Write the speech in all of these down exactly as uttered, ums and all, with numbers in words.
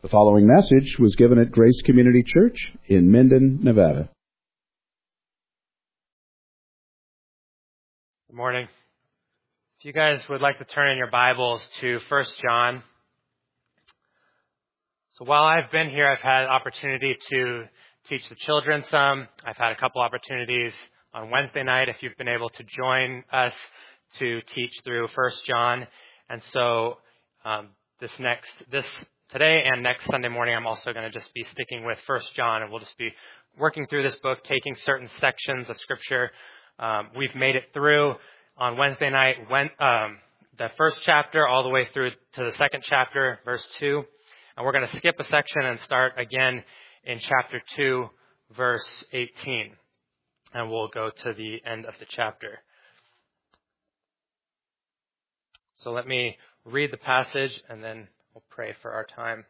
The following message was given at Grace Community Church in Minden, Nevada. Good morning. If you guys would like to turn in your Bibles to First John. So while I've been here, I've had opportunity to teach the children some. I've had a couple opportunities on Wednesday night if you've been able to join us to teach through First John. And so um, this next, this today and next Sunday morning, I'm also going to just be sticking with First John, and we'll just be working through this book, taking certain sections of Scripture. Um, we've made it through on Wednesday night, when, um, the first chapter all the way through to the second chapter, verse two. And we're going to skip a section and start again in chapter two, verse eighteen. And we'll go to the end of the chapter. So let me read the passage and then we'll pray for our time.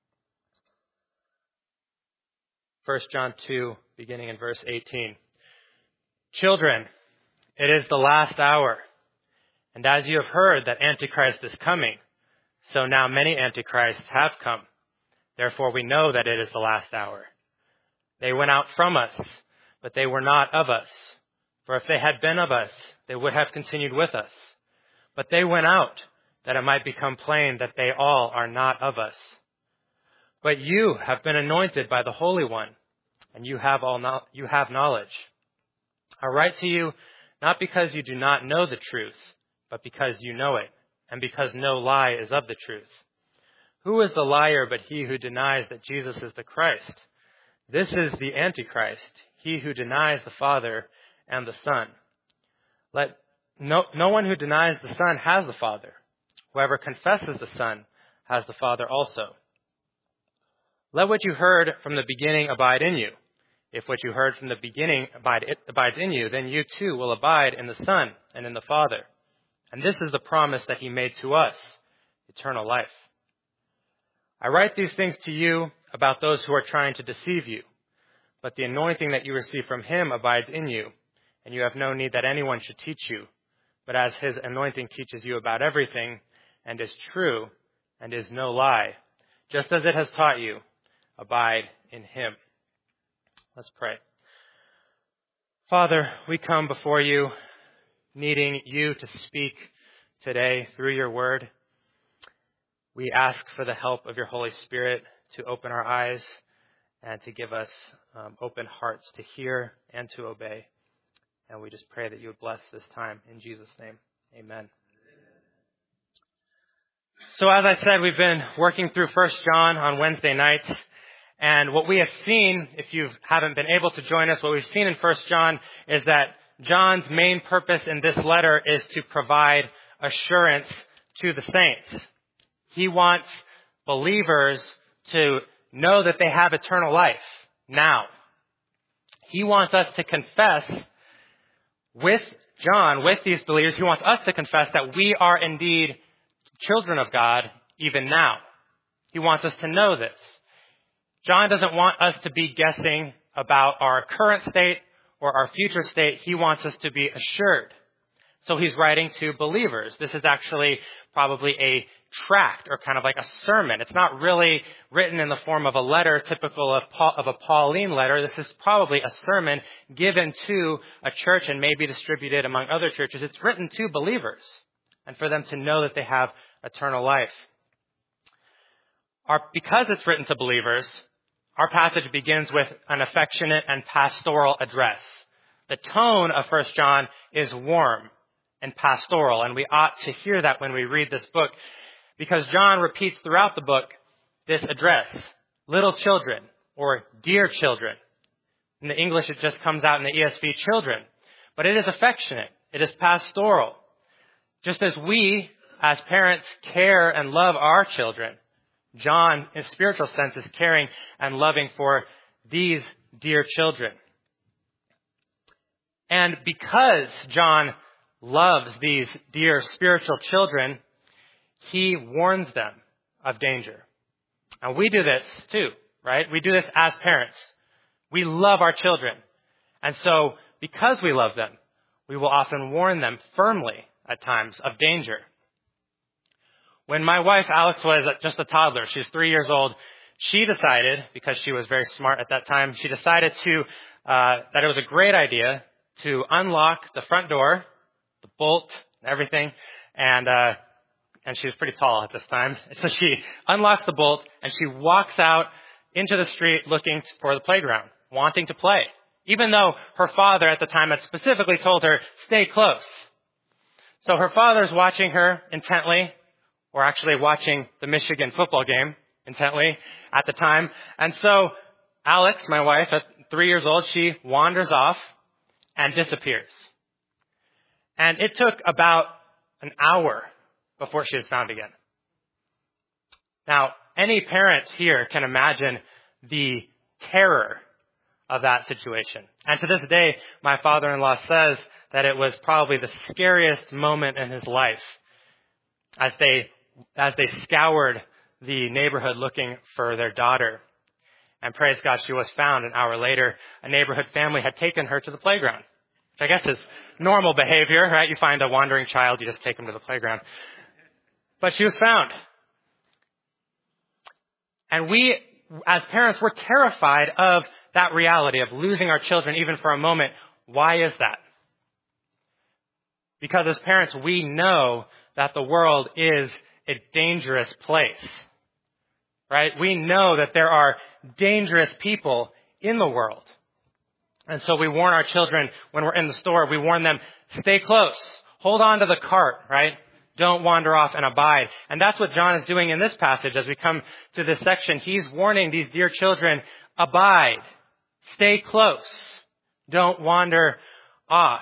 First John two, beginning in verse eighteen. Children, it is the last hour. And as you have heard that Antichrist is coming, so now many Antichrists have come. Therefore we know that it is the last hour. They went out from us, but they were not of us. For if they had been of us, they would have continued with us. But they went out, that it might become plain that they all are not of us. But you have been anointed by the Holy One, and you have all no- you have knowledge. I write to you not because you do not know the truth, but because you know it, and because no lie is of the truth. Who is the liar but he who denies that Jesus is the Christ? This is the Antichrist, he who denies the Father and the Son. Let no, no one who denies the Son has the Father. Whoever confesses the Son has the Father also. Let what you heard from the beginning abide in you. If what you heard from the beginning abide, it abides in you, then you too will abide in the Son and in the Father. And this is the promise that he made to us, eternal life. I write these things to you about those who are trying to deceive you. But the anointing that you receive from him abides in you, and you have no need that anyone should teach you. But as his anointing teaches you about everything, and is true, and is no lie, just as it has taught you, abide in him. Let's pray. Father, we come before you needing you to speak today through your word. We ask for the help of your Holy Spirit to open our eyes and to give us um, open hearts to hear and to obey. And we just pray that you would bless this time in Jesus' name. Amen. So as I said, we've been working through First John on Wednesday nights. And what we have seen, if you haven't been able to join us, what we've seen in First John is that John's main purpose in this letter is to provide assurance to the saints. He wants believers to know that they have eternal life now. He wants us to confess with John, with these believers, he wants us to confess that we are indeed children of God even now. He wants us to know this. John doesn't want us to be guessing about our current state or our future state. He wants us to be assured. So he's writing to believers. This is actually probably a tract or kind of like a sermon. It's not really written in the form of a letter typical of, Paul, of a Pauline letter. This is probably a sermon given to a church and maybe distributed among other churches. It's written to believers and for them to know that they have eternal life. Our, because it's written to believers, our passage begins with an affectionate and pastoral address. The tone of First John is warm and pastoral, and we ought to hear that when we read this book, because John repeats throughout the book this address, little children, or dear children. In the English, it just comes out in the E S V, children. But it is affectionate. It is pastoral. Just as we, as parents, care and love our children, John, in a spiritual sense, is caring and loving for these dear children. And because John loves these dear spiritual children, he warns them of danger. And we do this too, right? We do this as parents. We love our children. And so, because we love them, we will often warn them firmly at times of danger. When my wife, Alex, was just a toddler, she was three years old, she decided, because she was very smart at that time, she decided to uh, that it was a great idea to unlock the front door, the bolt, and everything, and uh, and she was pretty tall at this time. So she unlocks the bolt and she walks out into the street looking for the playground, wanting to play, even though her father at the time had specifically told her, stay close. So her father's watching her intently, or actually watching the Michigan football game intently at the time. And so Alex, my wife, at three years old, she wanders off and disappears. And it took about an hour before she was found again. Now, any parent here can imagine the terror of that situation. And to this day, my father-in-law says that it was probably the scariest moment in his life as they as they scoured the neighborhood looking for their daughter. And praise God, she was found an hour later. A neighborhood family had taken her to the playground, which I guess is normal behavior, right? You find a wandering child, you just take them to the playground. But she was found. And we, as parents, we're terrified of that reality of losing our children even for a moment. Why is that? Because as parents, we know that the world is a dangerous place, right? We know that there are dangerous people in the world. And so we warn our children when we're in the store, we warn them, stay close, hold on to the cart, right? Don't wander off and abide. And that's what John is doing in this passage as we come to this section. He's warning these dear children, abide, stay close, don't wander off.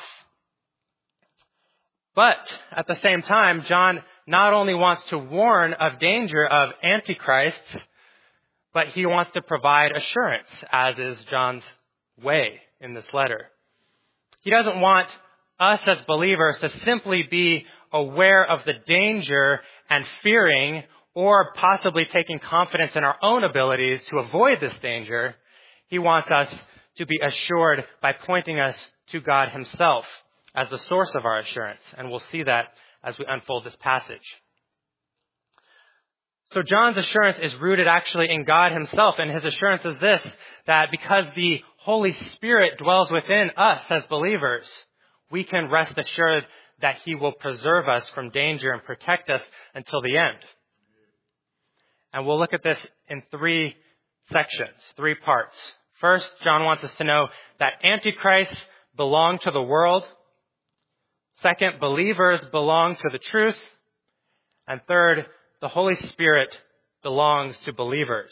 But at the same time, John not only wants to warn of danger of Antichrist, but he wants to provide assurance, as is John's way in this letter. He doesn't want us as believers to simply be aware of the danger and fearing or possibly taking confidence in our own abilities to avoid this danger. He wants us to be assured by pointing us to God himself as the source of our assurance. And we'll see that as we unfold this passage. So John's assurance is rooted actually in God himself. And his assurance is this, that because the Holy Spirit dwells within us as believers, we can rest assured that he will preserve us from danger and protect us until the end. And we'll look at this in three sections, three parts. First, John wants us to know that Antichrist belong to the world. Second, believers belong to the truth. And third, the Holy Spirit belongs to believers.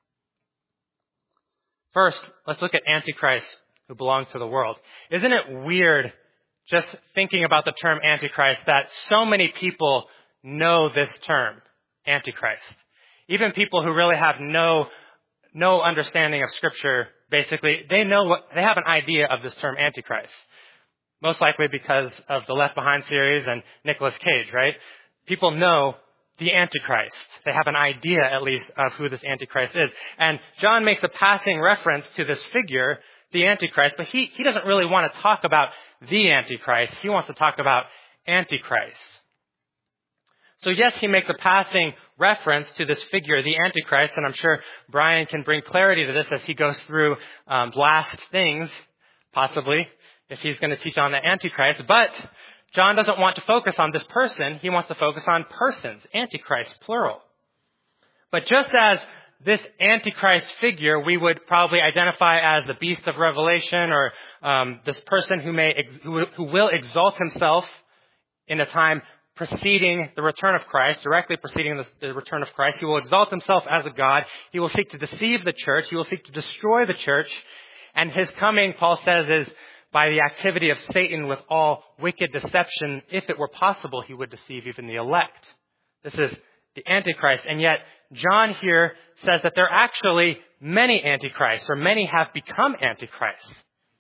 First, let's look at Antichrist who belongs to the world. Isn't it weird just thinking about the term Antichrist that so many people know this term, Antichrist? Even people who really have no no understanding of Scripture, basically, they know what they have an idea of this term Antichrist. Most likely because of the Left Behind series and Nicolas Cage, right? People know the Antichrist. They have an idea, at least, of who this Antichrist is. And John makes a passing reference to this figure, the Antichrist, but he, he doesn't really want to talk about the Antichrist. He wants to talk about Antichrist. So yes, he makes a passing reference to this figure, the Antichrist, and I'm sure Brian can bring clarity to this as he goes through um, last things, possibly, if he's going to teach on the Antichrist. But John doesn't want to focus on this person. He wants to focus on persons, Antichrist, plural. But just as this Antichrist figure we would probably identify as the beast of Revelation, or um, this person who may ex- who, who will exalt himself in a time preceding the return of Christ, directly preceding the, the return of Christ. He will exalt himself as a god. He will seek to deceive the church. He will seek to destroy the church. And his coming, Paul says, is by the activity of Satan with all wicked deception. If it were possible, he would deceive even the elect. This is the Antichrist. And yet, John here says that there are actually many Antichrists, or many have become Antichrists.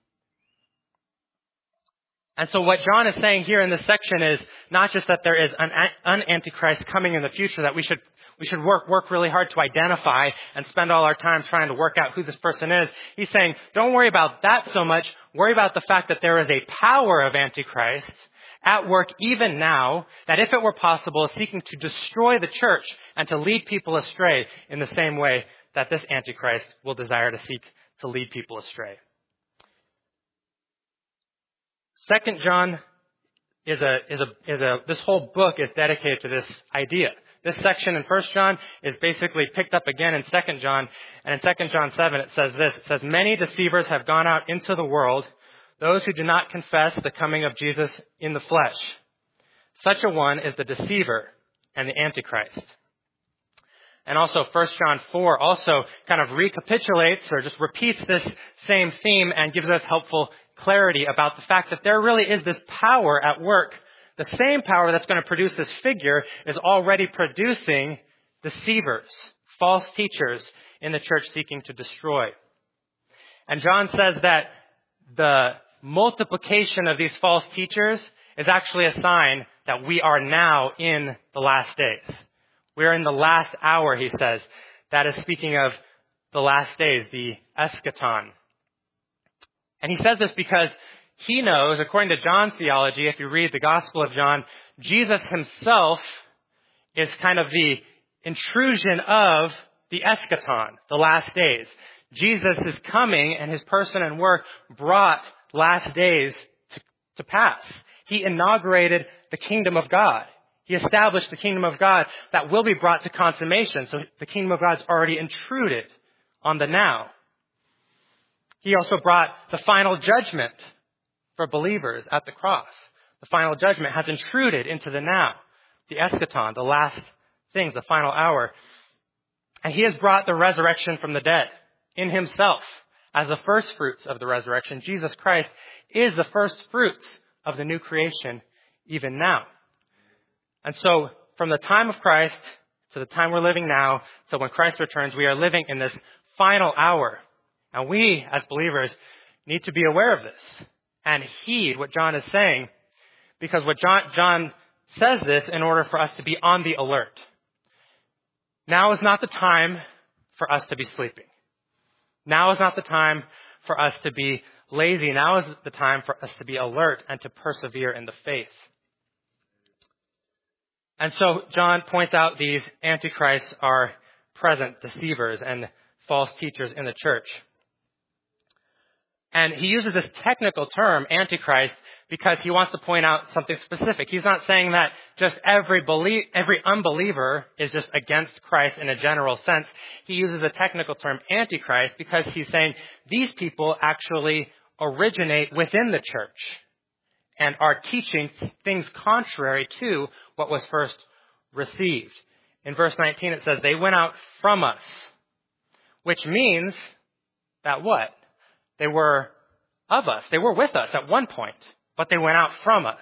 And so what John is saying here in this section is not just that there is an, an Antichrist coming in the future that we should we should work work really hard to identify and spend all our time trying to work out who this person is. He's saying, don't worry about that so much. Worry about the fact that there is a power of Antichrist at work even now, that if it were possible, is seeking to destroy the church and to lead people astray in the same way that this Antichrist will desire to seek to lead people astray. Second John is a, is a, is a, this whole book is dedicated to this idea. This section in First John is basically picked up again in Second John. And in Second John seven, it says this. It says, many deceivers have gone out into the world, those who do not confess the coming of Jesus in the flesh. Such a one is the deceiver and the Antichrist. And also First John four also kind of recapitulates or just repeats this same theme and gives us helpful clarity about the fact that there really is this power at work. The same power that's going to produce this figure is already producing deceivers, false teachers in the church seeking to destroy. And John says that the multiplication of these false teachers is actually a sign that we are now in the last days. We are in the last hour, he says. That is speaking of the last days, the eschaton. And he says this because he knows, according to John's theology, if you read the Gospel of John, Jesus himself is kind of the intrusion of the eschaton, the last days. Jesus is coming and his person and work brought last days to, to pass. He inaugurated the kingdom of God. He established the kingdom of God that will be brought to consummation. So the kingdom of God's already intruded on the now. He also brought the final judgment for believers at the cross. The final judgment has intruded into the now, the eschaton, the last things, the final hour. And he has brought the resurrection from the dead in himself as the first fruits of the resurrection. Jesus Christ is the first fruits of the new creation even now. And so from the time of Christ to the time we're living now, to when Christ returns, we are living in this final hour. And we, as believers, need to be aware of this and heed what John is saying, because what John, John says this in order for us to be on the alert. Now is not the time for us to be sleeping. Now is not the time for us to be lazy. Now is the time for us to be alert and to persevere in the faith. And so John points out these antichrists are present deceivers and false teachers in the church. And he uses this technical term, antichrist, because he wants to point out something specific. He's not saying that just every belie- every unbeliever is just against Christ in a general sense. He uses a technical term, antichrist, because he's saying these people actually originate within the church and are teaching things contrary to what was first received. In verse nineteen, it says, they went out from us, which means that what? They were of us. They were with us at one point, but they went out from us.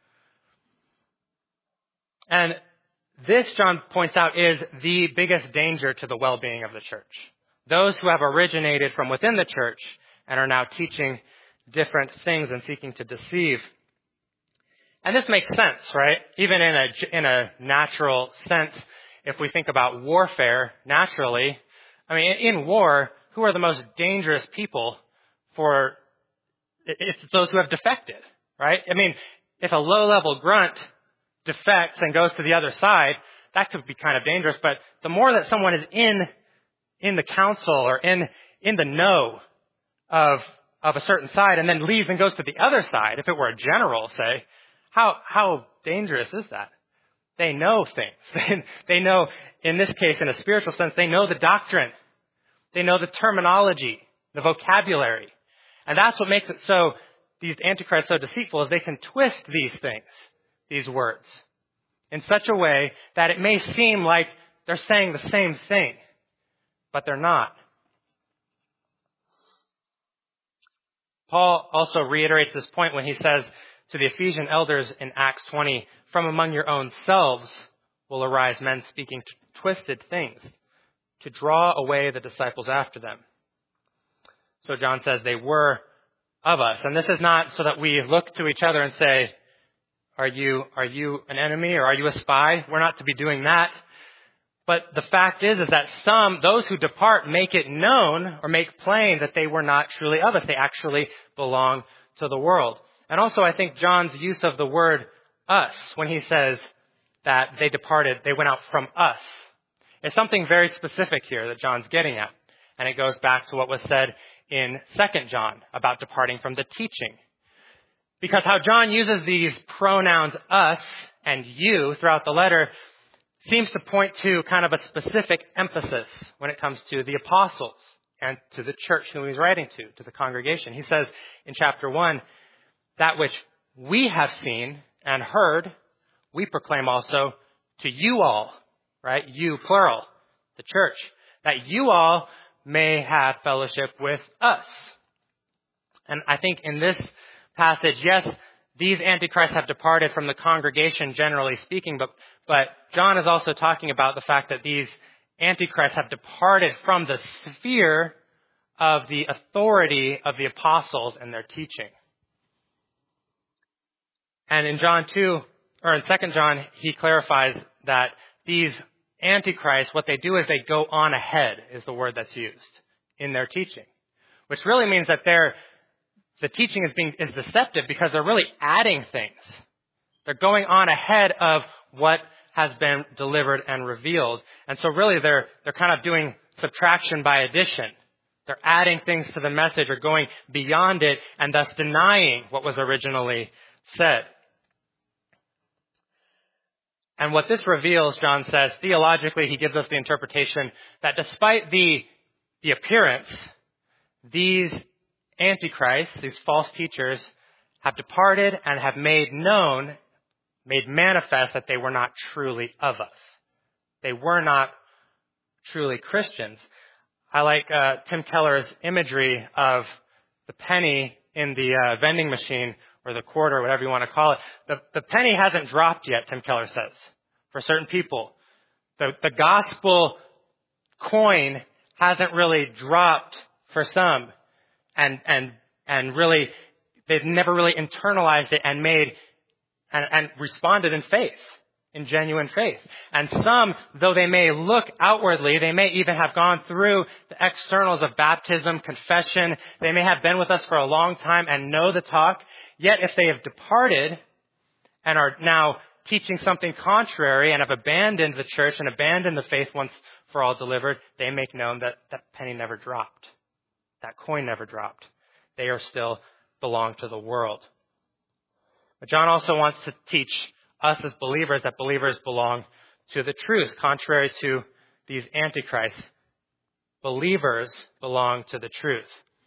And this, John points out, is the biggest danger to the well-being of the church. Those who have originated from within the church and are now teaching different things and seeking to deceive. And this makes sense, right? Even in a, in a natural sense, if we think about warfare naturally, I mean, in war, who are the most dangerous people for, it's those who have defected, right? I mean, if a low-level grunt defects and goes to the other side, that could be kind of dangerous. But the more that someone is in, in the council or in, in the know of, of a certain side and then leaves and goes to the other side, if it were a general, say, how, how dangerous is that? They know things. They know, in this case, in a spiritual sense, they know the doctrine. They know the terminology, the vocabulary. And that's what makes it so, these antichrists so deceitful, is they can twist these things, these words, in such a way that it may seem like they're saying the same thing, but they're not. Paul also reiterates this point when he says to the Ephesian elders in Acts twenty, from among your own selves will arise men speaking twisted things to draw away the disciples after them. So John says they were of us. And this is not so that we look to each other and say, are you, are you an enemy or are you a spy? We're not to be doing that. But the fact is, is that some, those who depart make it known or make plain that they were not truly of us. They actually belong to the world. And also I think John's use of the word us when he says that they departed, they went out from us. is something very specific here that John's getting at. And it goes back to what was said in Second John about departing from the teaching. Because how John uses these pronouns us and you throughout the letter seems to point to kind of a specific emphasis when it comes to the apostles and to the church whom he's writing to, to the congregation. He says in chapter one, that which we have seen and heard, we proclaim also to you all, right? You, plural, the church, that you all may have fellowship with us. And I think in this passage, yes, these antichrists have departed from the congregation, generally speaking, but, but John is also talking about the fact that these antichrists have departed from the sphere of the authority of the apostles and their teaching. And in John two, or in Second John, he clarifies that these antichrists, what they do is they go on ahead, is the word that's used in their teaching, which really means that they're, the teaching is being is deceptive because they're really adding things. They're going on ahead of what has been delivered and revealed. And so really they're they're kind of doing subtraction by addition. They're adding things to the message or going beyond it and thus denying what was originally said. And what this reveals, John says, theologically, he gives us the interpretation that despite the, the appearance, these antichrists, these false teachers, have departed and have made known, made manifest that they were not truly of us. They were not truly Christians. I like uh, Tim Keller's imagery of the penny in the uh, vending machine, or the quarter, whatever you want to call it. The, the penny hasn't dropped yet, Tim Keller says, for certain people. The, the gospel coin hasn't really dropped for some. And, and, and really, they've never really internalized it and made, and, and responded in faith, in genuine faith. And some, though they may look outwardly, they may even have gone through the externals of baptism, confession. They may have been with us for a long time and know the talk. Yet if they have departed and are now teaching something contrary and have abandoned the church and abandoned the faith once for all delivered, they make known that that penny never dropped. That coin never dropped. They are still belong to the world. But John also wants to teach us as believers that believers belong to the truth, contrary to these antichrists. Believers belong to the truth.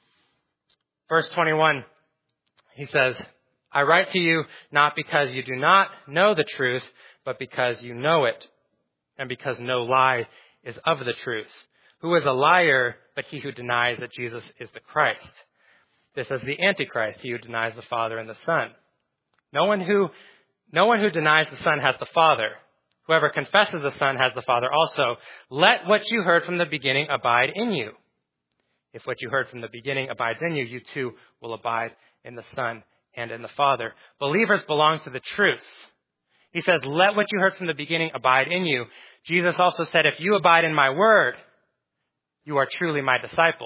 Verse twenty-one, he says, I write to you not because you do not know the truth, but because you know it, and because no lie is of the truth. Who is a liar but he who denies that Jesus is the Christ? This is the Antichrist, he who denies the Father and the Son. No one who, no one who denies the Son has the Father. Whoever confesses the Son has the Father also. Let what you heard from the beginning abide in you. If what you heard from the beginning abides in you, you too will abide in the Son and in the Father. Believers belong to the truth. He says, let what you heard from the beginning abide in you. Jesus also said, if you abide in my word, you are truly my disciples.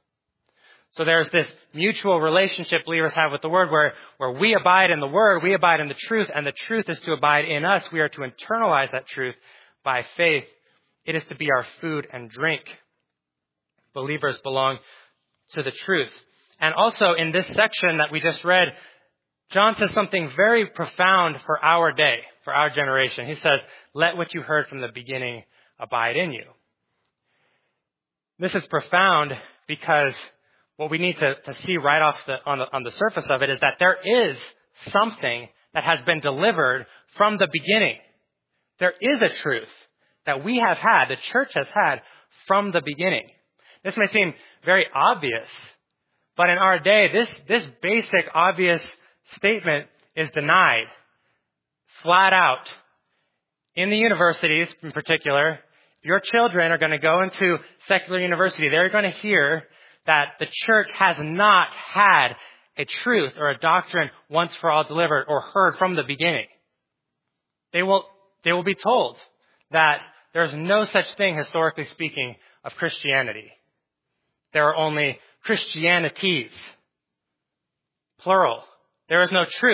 So there's this mutual relationship believers have with the word where, where we abide in the word, we abide in the truth, and the truth is to abide in us. We are to internalize that truth by faith. It is to be our food and drink. Believers belong to the truth. And also in this section that we just read, John says something very profound for our day, for our generation. He says, let what you heard from the beginning abide in you. This is profound because what we need to, to see right off the on, the on the surface of it is that there is something that has been delivered from the beginning. There is a truth that we have had, the church has had from the beginning. This may seem very obvious, but in our day, this, this basic obvious statement is denied flat out. In the universities in particular, your children are going to go into secular university. They're going to hear that the church has not had a truth or a doctrine once for all delivered or heard from the beginning. They will, they will be told that there's no such thing, historically speaking, of Christianity. There are only Christianities, plural. There is no truth.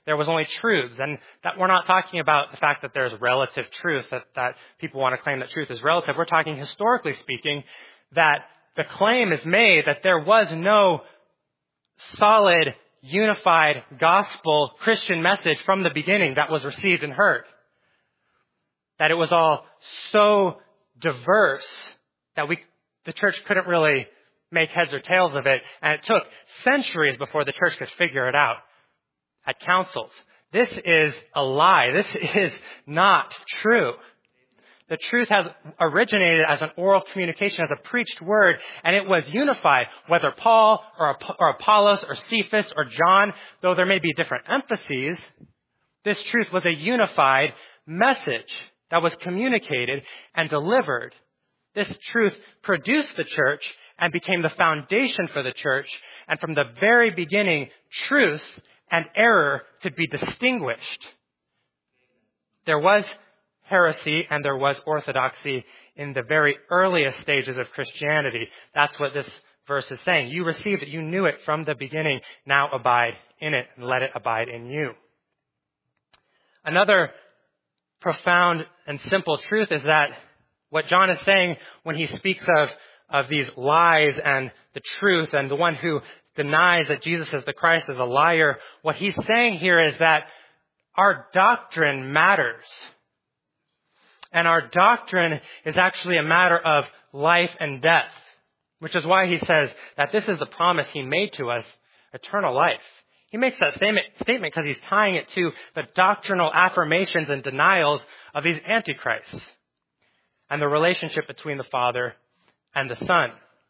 there was only truths. And that we're not talking about the fact that there's relative truth, that, that people want to claim that truth is relative. We're talking historically speaking that the claim is made that there was no solid, unified gospel Christian message from the beginning that was received and heard. That it was all so diverse that we, the church couldn't really make heads or tails of it. And it took centuries before the church could figure it out at councils. This is a lie. This is not true. The truth has originated as an oral communication, as a preached word, and it was unified. Whether Paul or, or Apollos or Cephas or John, though there may be different emphases, this truth was a unified message that was communicated and delivered. This truth produced the church and became the foundation for the church. And from the very beginning, truth and error could be distinguished. There was heresy and there was orthodoxy in the very earliest stages of Christianity. That's what this verse is saying. You received it. You knew it from the beginning. Now abide in it and let it abide in you. Another profound and simple truth is that what John is saying when he speaks of, of these lies and the truth and the one who denies that Jesus is the Christ is a liar, what he's saying here is that our doctrine matters. And our doctrine is actually a matter of life and death, which is why he says that this is the promise he made to us, eternal life. He makes that statement because he's tying it to the doctrinal affirmations and denials of these antichrists and the relationship between the Father and the Son.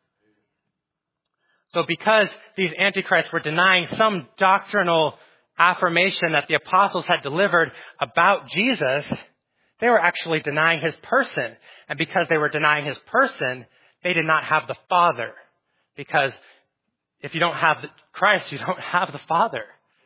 So because these antichrists were denying some doctrinal affirmation that the apostles had delivered about Jesus, they were actually denying his person. And because they were denying his person, they did not have the Father. Because if you don't have Christ, you don't have the Father.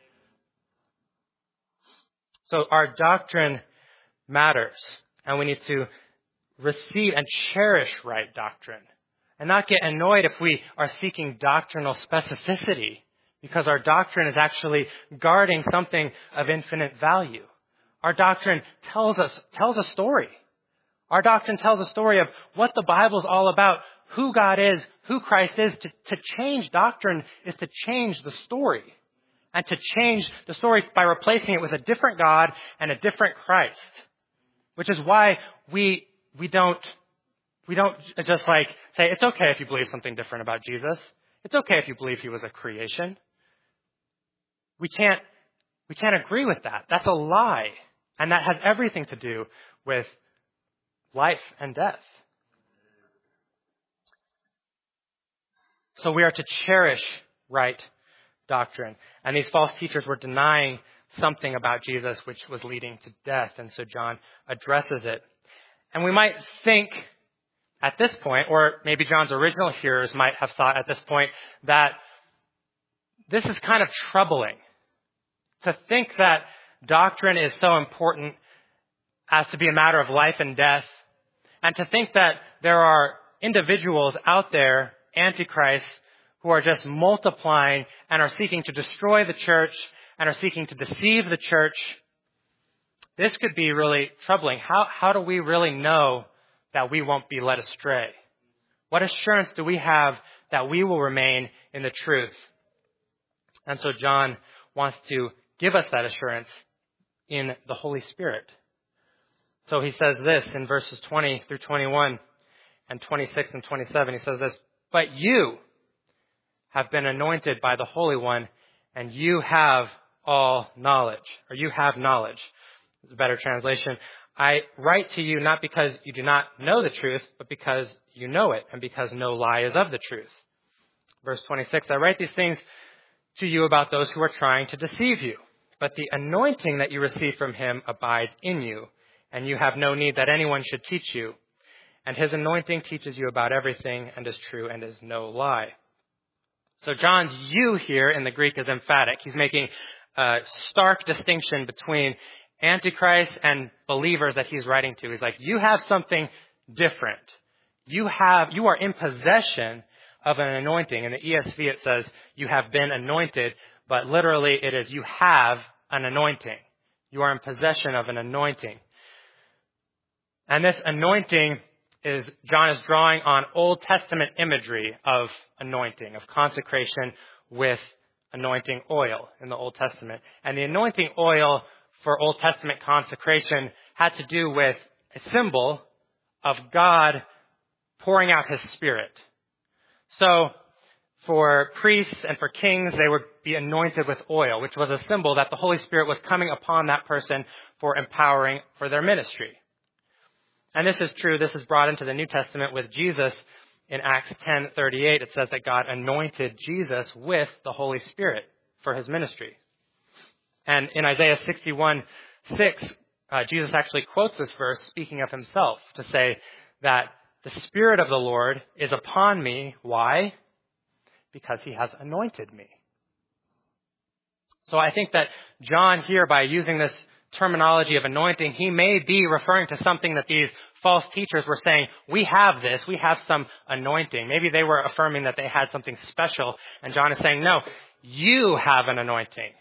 So our doctrine matters. And we need to receive and cherish right doctrine. And not get annoyed if we are seeking doctrinal specificity. Because our doctrine is actually guarding something of infinite value. Our doctrine tells us, tells a story. Our doctrine tells a story of what the Bible's all about, who God is, who Christ is. To, to change doctrine is to change the story. And to change the story by replacing it with a different God and a different Christ. Which is why we, we don't, we don't just like say, it's okay if you believe something different about Jesus. It's okay if you believe he was a creation. We can't, we can't agree with that. That's a lie. And that has everything to do with life and death. So we are to cherish right doctrine. And these false teachers were denying something about Jesus which was leading to death. And so John addresses it. And we might think at this point, or maybe John's original hearers might have thought at this point, that this is kind of troubling. To think that doctrine is so important as to be a matter of life and death, and to think that there are individuals out there, antichrists, who are just multiplying and are seeking to destroy the church and are seeking to deceive the church, this could be really troubling. How, how do we really know that we won't be led astray? What assurance do we have that we will remain in the truth? And so John wants to give us that assurance in the Holy Spirit. So he says this in verses twenty through twenty-one and twenty-six and twenty-seven. He says this, but you have been anointed by the Holy One, and you have all knowledge, or you have knowledge. It's a better translation. I write to you not because you do not know the truth, but because you know it, and because no lie is of the truth. Verse twenty-six, I write these things to you about those who are trying to deceive you. But the anointing that you receive from him abides in you, and you have no need that anyone should teach you. And his anointing teaches you about everything and is true and is no lie. So John's you here in the Greek is emphatic. He's making a stark distinction between Antichrist and believers that he's writing to. He's like, you have something different. You have, you are in possession of an anointing. In the E S V it says, you have been anointed, but literally it is, you have an anointing. You are in possession of an anointing. And this anointing is, John is drawing on Old Testament imagery of anointing, of consecration with anointing oil in the Old Testament. And the anointing oil for Old Testament consecration had to do with a symbol of God pouring out his Spirit. So for priests and for kings, they would be anointed with oil, which was a symbol that the Holy Spirit was coming upon that person for empowering for their ministry. And this is true. This is brought into the New Testament with Jesus. In Acts ten thirty-eight, it says that God anointed Jesus with the Holy Spirit for his ministry. And in Isaiah sixty-one six, uh, Jesus actually quotes this verse speaking of himself to say that the Spirit of the Lord is upon me. Why? Because he has anointed me. So I think that John here, by using this terminology of anointing, he may be referring to something that these false teachers were saying, we have this, we have some anointing. Maybe they were affirming that they had something special, and John is saying, no, you have an anointing.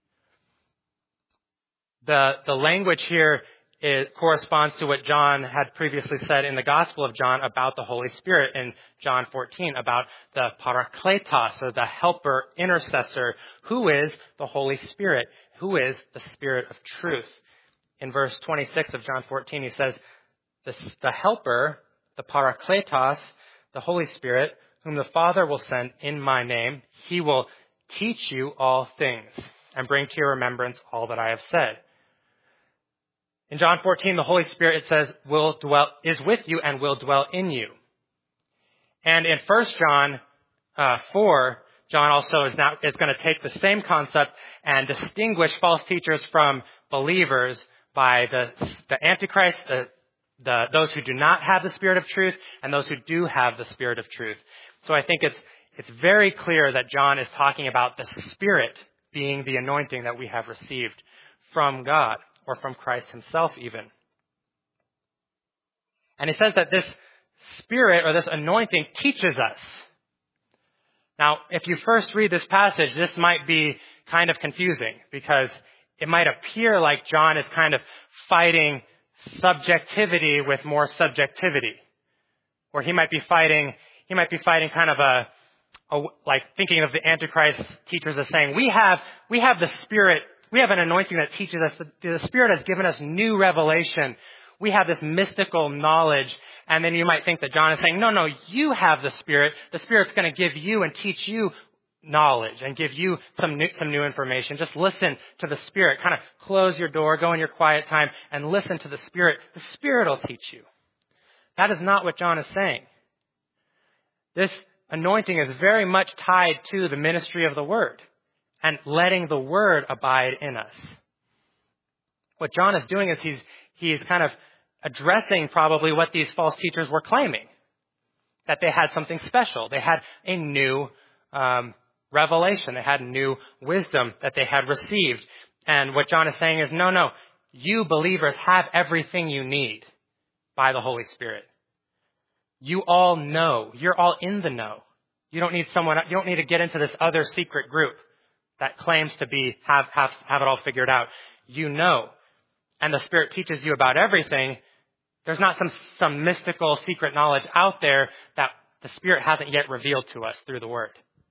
The, the language here is, corresponds to what John had previously said in the Gospel of John about the Holy Spirit in John fourteen, about the Parakletos, or the helper, intercessor, who is the Holy Spirit, who is the Spirit of truth. In verse twenty-six of John fourteen, he says, the, the helper, the Parakletos, the Holy Spirit, whom the Father will send in my name, he will teach you all things and bring to your remembrance all that I have said. In John fourteen, the Holy Spirit, it says, will dwell, is with you and will dwell in you. And in First John uh, four, John also is now is going to take the same concept and distinguish false teachers from believers by the the Antichrist, the, the those who do not have the Spirit of truth, and those who do have the Spirit of truth. So I think it's it's very clear that John is talking about the Spirit being the anointing that we have received from God, or from Christ himself even. And he says that this Spirit, or this anointing, teaches us. Now, if you first read this passage, this might be kind of confusing, because it might appear like John is kind of fighting subjectivity with more subjectivity. Or he might be fighting, he might be fighting kind of a, a like thinking of the Antichrist teachers as saying, we have, we have the Spirit. We have an anointing that teaches us. The Spirit has given us new revelation. We have this mystical knowledge. And then you might think that John is saying, no, no, you have the Spirit. The Spirit's going to give you and teach you knowledge and give you some new, some new information. Just listen to the Spirit. Kind of close your door, go in your quiet time, and listen to the Spirit. The Spirit will teach you. That is not what John is saying. This anointing is very much tied to the ministry of the Word and letting the Word abide in us. What John is doing is he's he's kind of addressing probably what these false teachers were claiming, that they had something special. They had a new um, revelation. They had new wisdom that they had received. And what John is saying is, no, no, you believers have everything you need by the Holy Spirit. You all know. You're all in the know. You don't need someone. You don't need to get into this other secret group that claims to be have, have have it all figured out. You know. And the Spirit teaches you about everything. There's not some, some mystical secret knowledge out there that the Spirit hasn't yet revealed to us through the Word.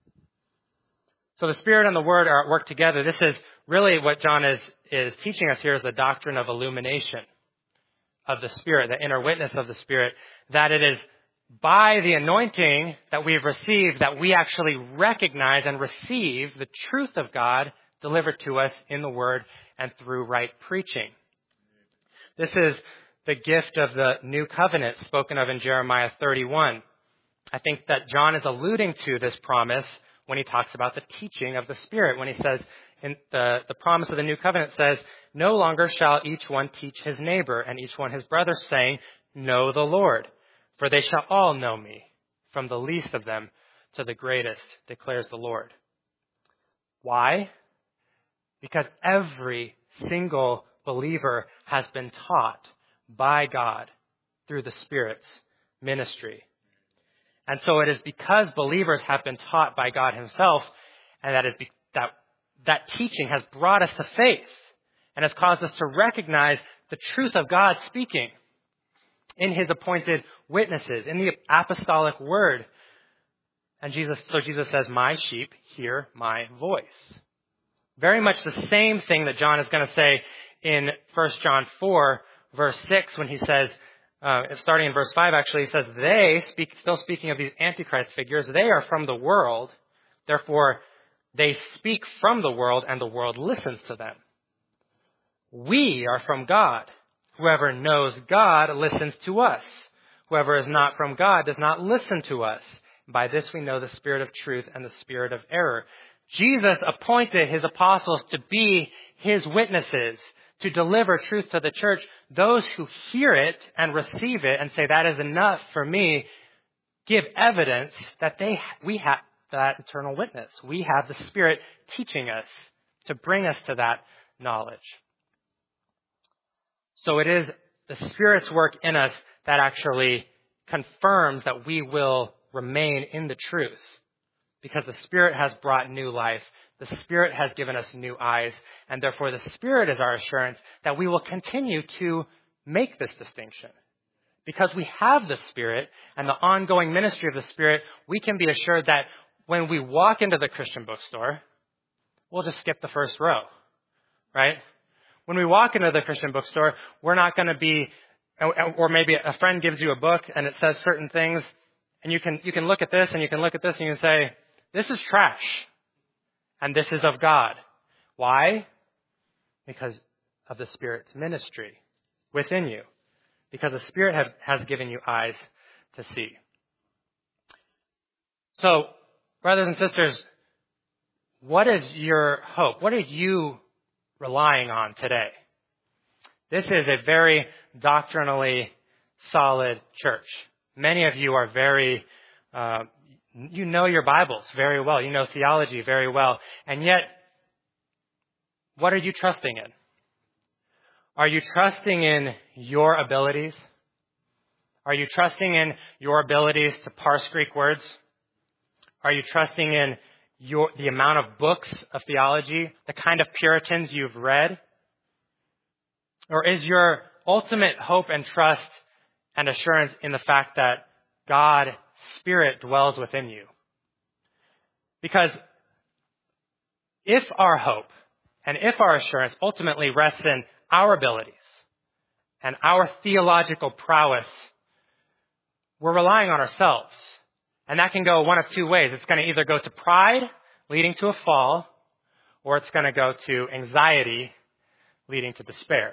So the Spirit and the Word are at work together. This is really what John is, is teaching us here, is the doctrine of illumination of the Spirit, the inner witness of the Spirit, that it is by the anointing that we've received that we actually recognize and receive the truth of God delivered to us in the Word and through right preaching. This is the gift of the new covenant spoken of in Jeremiah thirty-one. I think that John is alluding to this promise when he talks about the teaching of the Spirit, when he says, in the, the promise of the new covenant says, no longer shall each one teach his neighbor and each one his brother, saying, know the Lord, for they shall all know me, from the least of them to the greatest, declares the Lord. Why? Because every single believer has been taught by God through the Spirit's ministry. And so it is because believers have been taught by God himself, and that is be, that that teaching has brought us to faith and has caused us to recognize the truth of God speaking in his appointed witnesses, in the apostolic word. And Jesus, so Jesus says, my sheep hear my voice. Very much the same thing that John is going to say in First John four, verse six, when he says, uh, starting in verse five actually, he says, they, speak, still speaking of these Antichrist figures, they are from the world, therefore they speak from the world and the world listens to them. We are from God. Whoever knows God listens to us. Whoever is not from God does not listen to us. By this we know the spirit of truth and the spirit of error. Jesus appointed his apostles to be his witnesses, to deliver truth to the church. Those who hear it and receive it and say, that is enough for me, give evidence that they we have that eternal witness. We have the Spirit teaching us to bring us to that knowledge. So it is the Spirit's work in us that actually confirms that we will remain in the truth, because the Spirit has brought new life. The Spirit has given us new eyes, and therefore the Spirit is our assurance that we will continue to make this distinction. Because we have the Spirit and the ongoing ministry of the Spirit, we can be assured that when we walk into the Christian bookstore, we'll just skip the first row, right? When we walk into the Christian bookstore, we're not going to be, or maybe a friend gives you a book and it says certain things, and you can you can look at this and you can look at this and you can say, this is trash, and this is of God. Why? Because of the Spirit's ministry within you. Because the Spirit has, has given you eyes to see. So, brothers and sisters, what is your hope? What are you relying on today? This is a very doctrinally solid church. Many of you are very, uh, you know your Bibles very well. You know theology very well. And yet, what are you trusting in? Are you trusting in your abilities? Are you trusting in your abilities to parse Greek words? Are you trusting in your, the amount of books of theology, the kind of Puritans you've read? Or is your ultimate hope and trust and assurance in the fact that God's Spirit dwells within you? Because if our hope and if our assurance ultimately rests in our abilities and our theological prowess, we're relying on ourselves. And that can go one of two ways. It's going to either go to pride, leading to a fall, or it's going to go to anxiety, leading to despair.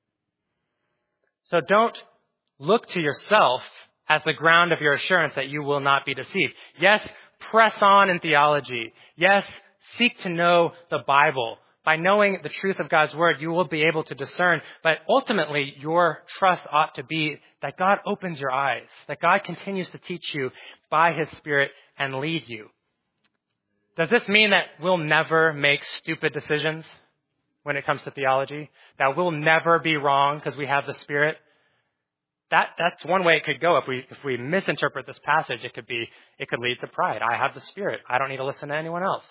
So don't look to yourself as the ground of your assurance that you will not be deceived. Yes, press on in theology. Yes, seek to know the Bible. By knowing the truth of God's word, you will be able to discern. But ultimately, your trust ought to be that God opens your eyes, that God continues to teach you by his Spirit and lead you. Does this mean that we'll never make stupid decisions when it comes to theology? That we'll never be wrong because we have the Spirit? That, that's one way it could go. If we, if we misinterpret this passage, it could be, it could lead to pride. I have the Spirit. I don't need to listen to anyone else.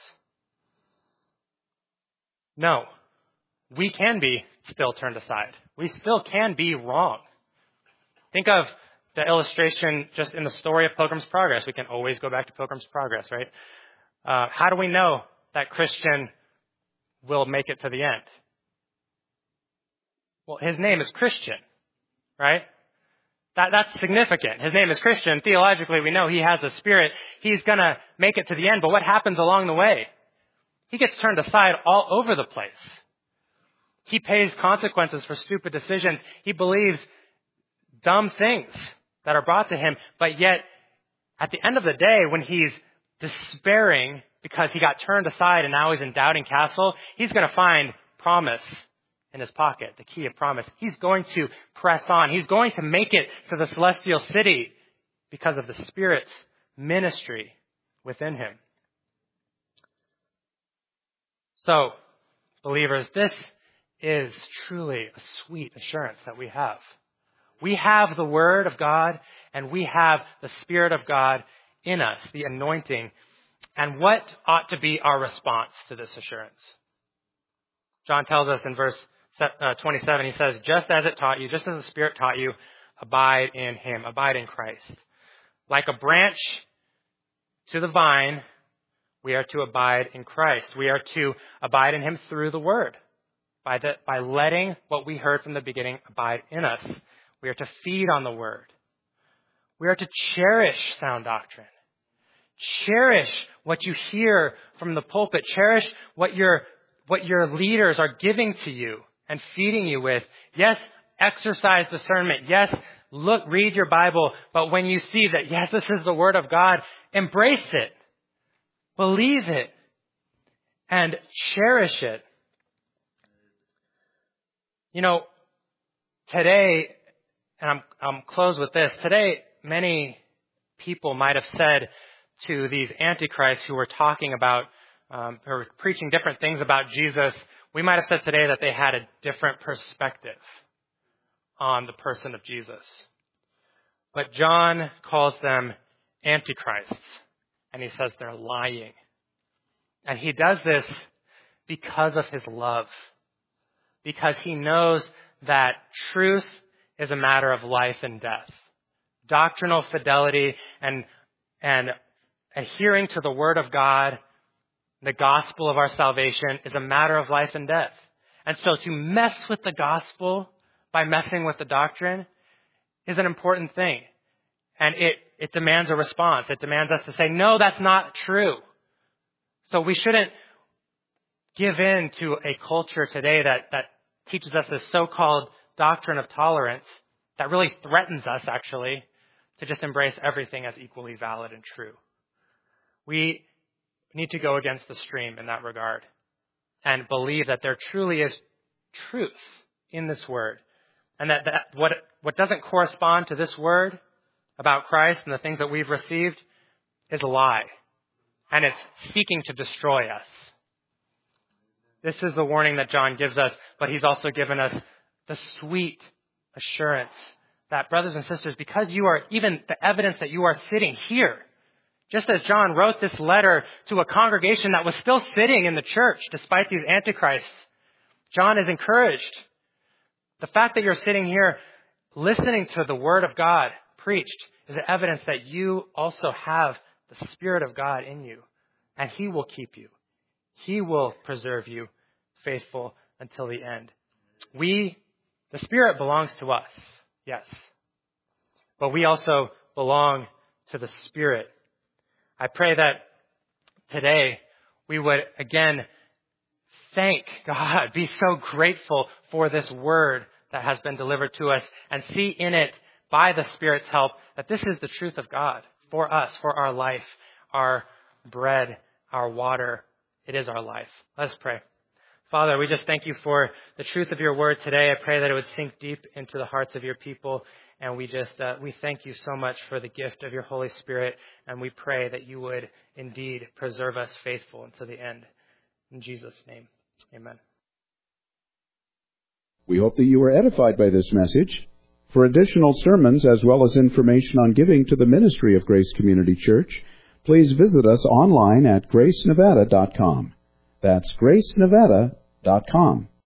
No, we can be still turned aside. We still can be wrong. Think of the illustration just in the story of Pilgrim's Progress. We can always go back to Pilgrim's Progress, right? Uh, how do we know that Christian will make it to the end? Well, his name is Christian, right? That, that's significant. His name is Christian. Theologically, we know he has the Spirit. He's going to make it to the end. But what happens along the way? He gets turned aside all over the place. He pays consequences for stupid decisions. He believes dumb things that are brought to him. But yet, at the end of the day, when he's despairing because he got turned aside and now he's in Doubting Castle, he's going to find promise in his pocket, the key of promise. He's going to press on. He's going to make it to the celestial city because of the Spirit's ministry within him. So, believers, this is truly a sweet assurance that we have. We have the Word of God, and we have the Spirit of God in us, the anointing. And what ought to be our response to this assurance? John tells us in verse twenty-seven, he says, just as it taught you, just as the Spirit taught you, abide in him, abide in Christ. Like a branch to the vine, we are to abide in Christ. We are to abide in him through the word, by, the, by letting what we heard from the beginning abide in us. We are to feed on the word. We are to cherish sound doctrine. Cherish what you hear from the pulpit. Cherish what your, what your leaders are giving to you and feeding you with. Yes, exercise discernment. Yes, look, read your Bible. But when you see that, yes, this is the word of God, embrace it. Believe it. And cherish it. You know, today, and I'm, I'm close with this. Today, many people might have said to these antichrists who were talking about, um, who were preaching different things about Jesus, we might have said today that they had a different perspective on the person of Jesus. But John calls them antichrists, and he says they're lying. And he does this because of his love, because he knows that truth is a matter of life and death. Doctrinal fidelity and, and adhering to the word of God, the gospel of our salvation, is a matter of life and death. And so to mess with the gospel by messing with the doctrine is an important thing. And it, it demands a response. It demands us to say, no, that's not true. So we shouldn't give in to a culture today that, that teaches us this so-called doctrine of tolerance that really threatens us, actually, to just embrace everything as equally valid and true. We need to go against the stream in that regard and believe that there truly is truth in this word, and that, that what, what doesn't correspond to this word about Christ and the things that we've received is a lie, and it's seeking to destroy us. This is the warning that John gives us, but he's also given us the sweet assurance that, brothers and sisters, because you are, even the evidence that you are sitting here, just as John wrote this letter to a congregation that was still sitting in the church despite these antichrists, John is encouraged. The fact that you're sitting here listening to the word of God preached is evidence that you also have the Spirit of God in you, and he will keep you. He will preserve you faithful until the end. We, the Spirit belongs to us, yes, but we also belong to the Spirit. I pray that today we would again thank God, be so grateful for this word that has been delivered to us, and see in it, by the Spirit's help, that this is the truth of God for us, for our life, our bread, our water. It is our life. Let's pray. Father, we just thank you for the truth of your word today. I pray that it would sink deep into the hearts of your people. And we just, uh, we thank you so much for the gift of your Holy Spirit. And we pray that you would indeed preserve us faithful until the end. In Jesus' name, amen. We hope that you were edified by this message. For additional sermons as well as information on giving to the ministry of Grace Community Church, please visit us online at grace nevada dot com. That's grace nevada dot com.